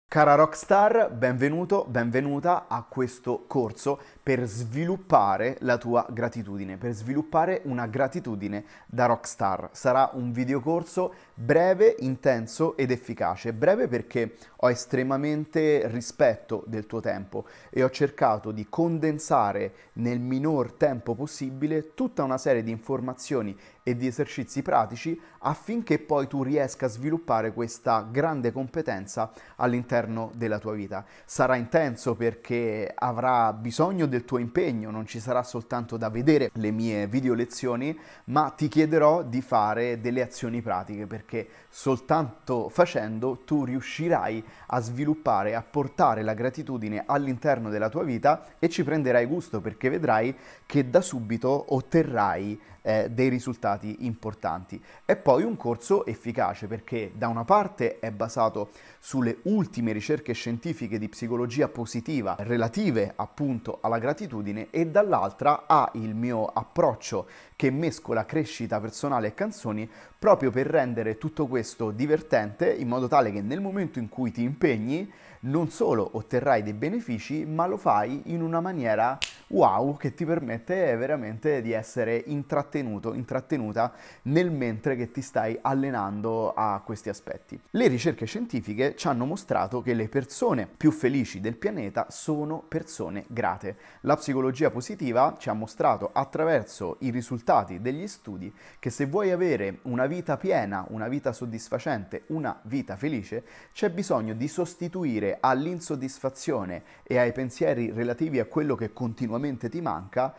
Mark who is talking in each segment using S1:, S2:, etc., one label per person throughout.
S1: Cara Rockstar, benvenuto, benvenuta a questo corso per sviluppare la tua gratitudine, per sviluppare una gratitudine da Rockstar. Sarà un videocorso breve, intenso ed efficace. Breve perché ho estremamente rispetto del tuo tempo e ho cercato di condensare nel minor tempo possibile tutta una serie di informazioni e di esercizi pratici affinché poi tu riesca a sviluppare questa grande competenza all'interno della tua vita. Sarà intenso perché avrà bisogno del tuo impegno, non ci sarà soltanto da vedere le mie video lezioni, ma ti chiederò di fare delle azioni pratiche perché soltanto facendo tu riuscirai a sviluppare, a portare la gratitudine all'interno della tua vita e ci prenderai gusto perché vedrai che da subito otterrai dei risultati importanti. E poi un corso efficace perché da una parte è basato sulle ultime ricerche scientifiche di psicologia positiva relative appunto alla gratitudine e dall'altra ha il mio approccio che mescola crescita personale e canzoni proprio per rendere tutto questo divertente in modo tale che nel momento in cui ti impegni non solo otterrai dei benefici ma lo fai in una maniera wow che ti permette veramente di essere intrattenuta nel mentre che ti stai allenando a questi aspetti. Le ricerche scientifiche ci hanno mostrato che le persone più felici del pianeta sono persone grate. La psicologia positiva ci ha mostrato attraverso i risultati degli studi che se vuoi avere una vita piena, una vita soddisfacente, una vita felice, c'è bisogno di sostituire all'insoddisfazione e ai pensieri relativi a quello che continuamente ti manca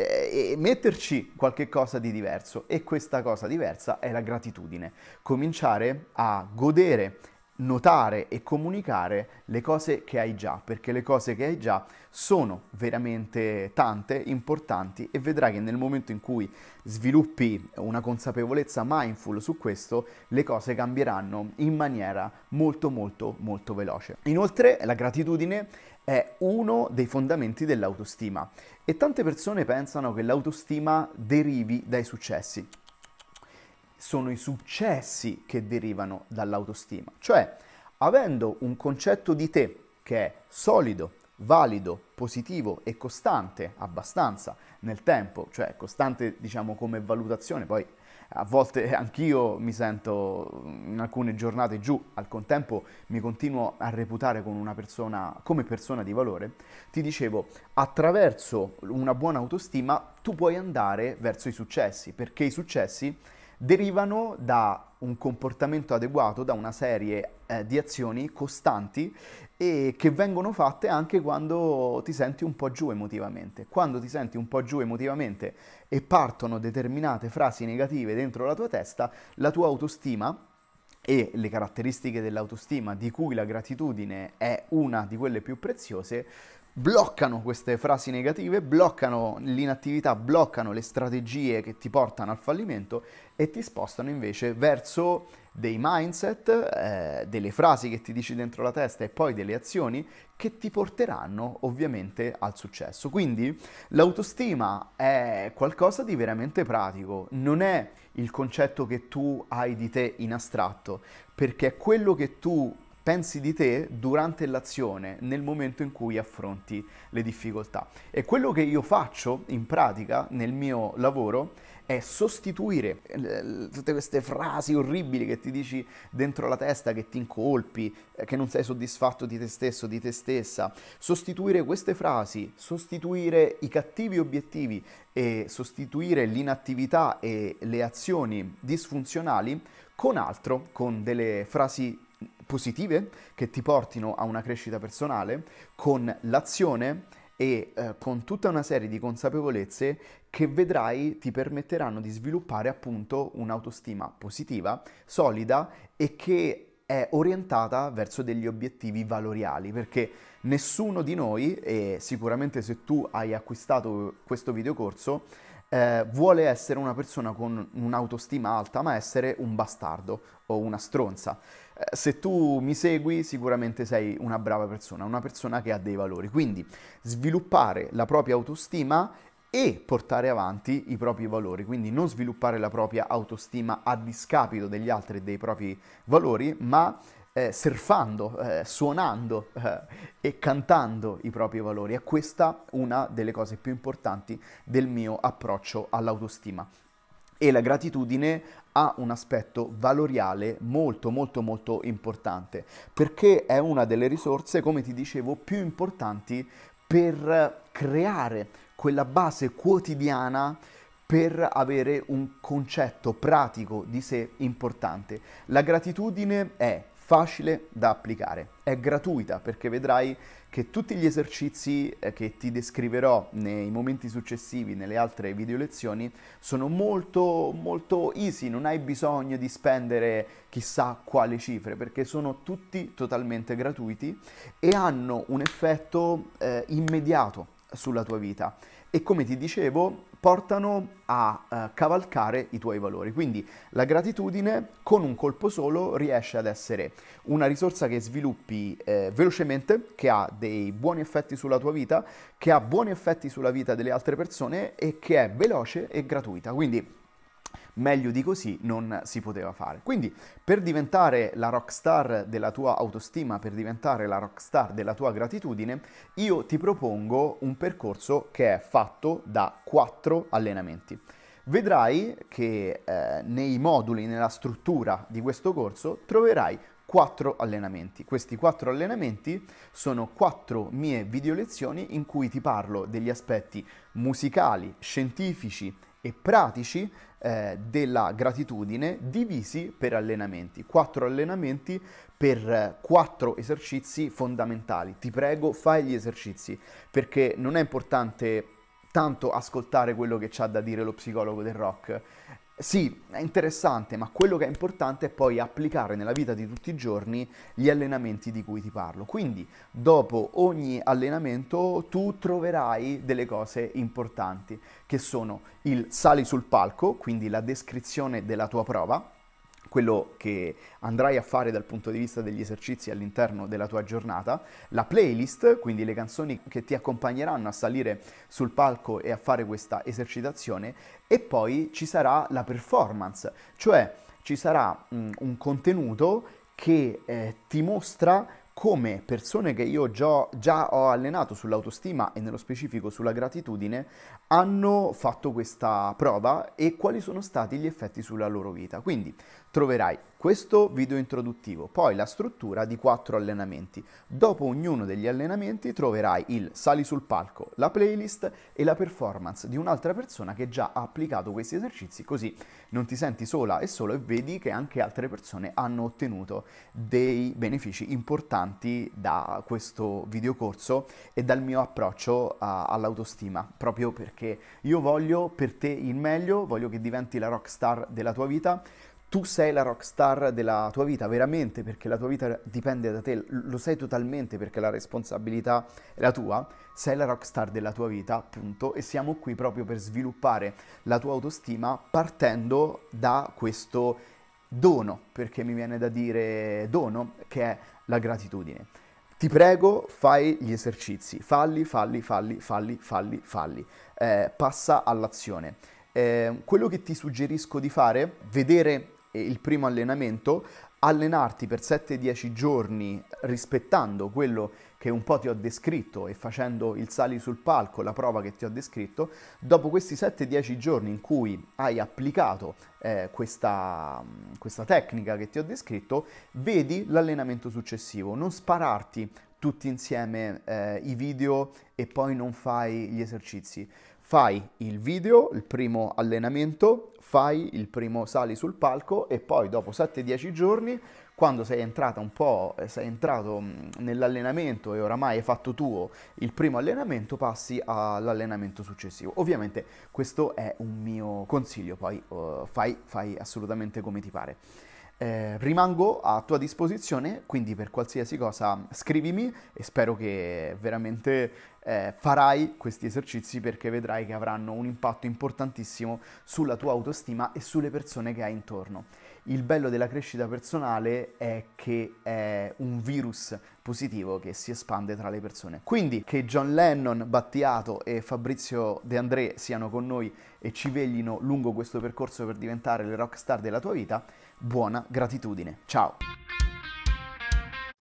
S1: e metterci qualche cosa di diverso e questa cosa diversa è la gratitudine. Cominciare a godere, notare e comunicare le cose che hai già, perché le cose che hai già sono veramente tante, importanti e vedrai che nel momento in cui sviluppi una consapevolezza mindful su questo, le cose cambieranno in maniera molto veloce. Inoltre, la gratitudine è uno dei fondamenti dell'autostima e tante persone pensano che l'autostima derivi dai successi. Sono i successi che derivano dall'autostima, cioè avendo un concetto di te che è solido, valido, positivo e costante abbastanza nel tempo, cioè costante diciamo come valutazione, poi a volte anch'io mi sento in alcune giornate giù, al contempo mi continuo a reputare come persona di valore, ti dicevo, attraverso una buona autostima tu puoi andare verso i successi, perché i successi derivano da un comportamento adeguato, da una serie di azioni costanti e che vengono fatte anche quando ti senti un po' giù emotivamente. Quando ti senti un po' giù emotivamente e partono determinate frasi negative dentro la tua testa, la tua autostima e le caratteristiche dell'autostima, di cui la gratitudine è una di quelle più preziose, bloccano queste frasi negative, bloccano l'inattività, bloccano le strategie che ti portano al fallimento e ti spostano invece verso dei mindset, delle frasi che ti dici dentro la testa e poi delle azioni che ti porteranno ovviamente al successo. Quindi l'autostima è qualcosa di veramente pratico, non è il concetto che tu hai di te in astratto, perché è quello che tu pensi di te durante l'azione, nel momento in cui affronti le difficoltà. E quello che io faccio in pratica nel mio lavoro è sostituire tutte queste frasi orribili che ti dici dentro la testa, che ti incolpi, che non sei soddisfatto di te stesso, di te stessa. Sostituire queste frasi, sostituire i cattivi obiettivi e sostituire l'inattività e le azioni disfunzionali con altro, con delle frasi positive che ti portino a una crescita personale, con l'azione e con tutta una serie di consapevolezze che vedrai ti permetteranno di sviluppare appunto un'autostima positiva, solida e che è orientata verso degli obiettivi valoriali, perché nessuno di noi, e sicuramente se tu hai acquistato questo videocorso, vuole essere una persona con un'autostima alta, ma essere un bastardo o una stronza. Se tu mi segui, sicuramente sei una persona che ha dei valori. Quindi sviluppare la propria autostima e portare avanti i propri valori, quindi non sviluppare la propria autostima a discapito degli altri e dei propri valori, ma surfando, suonando e cantando i propri valori. È questa una delle cose più importanti del mio approccio all'autostima. E la gratitudine ha un aspetto valoriale molto molto molto importante, perché è una delle risorse, come ti dicevo, più importanti per creare quella base quotidiana per avere un concetto pratico di sé importante. La gratitudine è facile da applicare, è gratuita perché vedrai che tutti gli esercizi che ti descriverò nei momenti successivi, nelle altre video lezioni, sono molto molto easy, non hai bisogno di spendere chissà quali cifre perché sono tutti totalmente gratuiti e hanno un effetto immediato sulla tua vita e come ti dicevo portano a cavalcare i tuoi valori. Quindi la gratitudine con un colpo solo riesce ad essere una risorsa che sviluppi velocemente, che ha dei buoni effetti sulla tua vita, che ha buoni effetti sulla vita delle altre persone e che è veloce e gratuita. Quindi meglio di così non si poteva fare. Quindi per diventare la rockstar della tua autostima, per diventare la rockstar della tua gratitudine, io ti propongo un percorso che è fatto da 4 allenamenti. Vedrai che nei moduli, nella struttura di questo corso, troverai 4 allenamenti. Questi 4 allenamenti sono 4 mie video lezioni in cui ti parlo degli aspetti musicali, scientifici e pratici della gratitudine divisi per allenamenti. 4 allenamenti per 4 esercizi fondamentali. Ti prego, fai gli esercizi perché non è importante tanto ascoltare quello che c'ha da dire lo psicologo del rock. Sì, è interessante, ma quello che è importante è poi applicare nella vita di tutti i giorni gli allenamenti di cui ti parlo. Quindi, dopo ogni allenamento, tu troverai delle cose importanti, che sono il sali sul palco, quindi la descrizione della tua prova, quello che andrai a fare dal punto di vista degli esercizi all'interno della tua giornata, la playlist, quindi le canzoni che ti accompagneranno a salire sul palco e a fare questa esercitazione, e poi ci sarà la performance, cioè ci sarà un contenuto che ti mostra come persone che io già ho allenato sull'autostima e nello specifico sulla gratitudine hanno fatto questa prova e quali sono stati gli effetti sulla loro vita. Quindi troverai questo video introduttivo, poi la struttura di 4 allenamenti. Dopo ognuno degli allenamenti troverai il sali sul palco, la playlist e la performance di un'altra persona che già ha applicato questi esercizi, così non ti senti sola e solo e vedi che anche altre persone hanno ottenuto dei benefici importanti da questo videocorso e dal mio approccio all'autostima, proprio perché io voglio per te il meglio, voglio che diventi la rockstar della tua vita. Tu sei la rockstar della tua vita veramente perché la tua vita dipende da te, lo sei totalmente perché la responsabilità è la tua, sei la rockstar della tua vita, appunto, e siamo qui proprio per sviluppare la tua autostima partendo da questo dono, perché mi viene da dire dono, che è la gratitudine. Ti prego, fai gli esercizi, falli, passa all'azione. Quello che ti suggerisco di fare, vedere il primo allenamento, allenarti per 7-10 giorni rispettando quello che un po' ti ho descritto e facendo il sali sul palco, la prova che ti ho descritto. Dopo questi 7-10 giorni in cui hai applicato questa tecnica che ti ho descritto, vedi l'allenamento successivo. Non spararti tutti insieme i video e poi non fai gli esercizi. Fai il video, il primo allenamento, fai il primo sali sul palco e poi dopo 7-10 giorni, quando sei entrato nell'allenamento e oramai hai fatto tuo il primo allenamento, passi all'allenamento successivo. Ovviamente questo è un mio consiglio, poi fai assolutamente come ti pare. Rimango a tua disposizione, quindi per qualsiasi cosa scrivimi e spero che veramente farai questi esercizi perché vedrai che avranno un impatto importantissimo sulla tua autostima e sulle persone che hai intorno. Il bello della crescita personale è che è un virus positivo che si espande tra le persone. Quindi che John Lennon, Battiato e Fabrizio De André siano con noi e ci veglino lungo questo percorso per diventare le rockstar della tua vita. Buona gratitudine. Ciao!